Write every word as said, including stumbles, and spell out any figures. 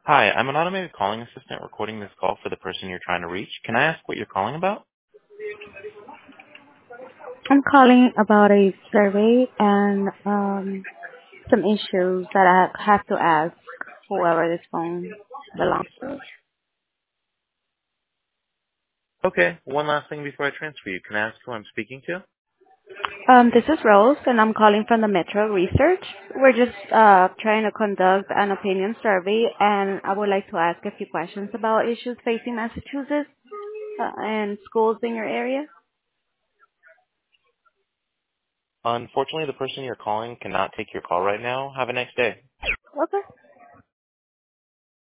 Hi, I'm an automated calling assistant recording this call for the person you're trying to reach. Can I ask what you're calling about? I'm calling about a survey and um, some issues that I have to ask whoever this phone belongs to. Okay, one last thing before I transfer you. Can I ask who I'm speaking to? Um, this is Rose, and I'm calling from the Metro Research. We're just uh, trying to conduct an opinion survey, and I would like to ask a few questions about issues facing Massachusetts uh, and schools in your area. Unfortunately, the person you're calling cannot take your call right now. Have a nice day. Okay.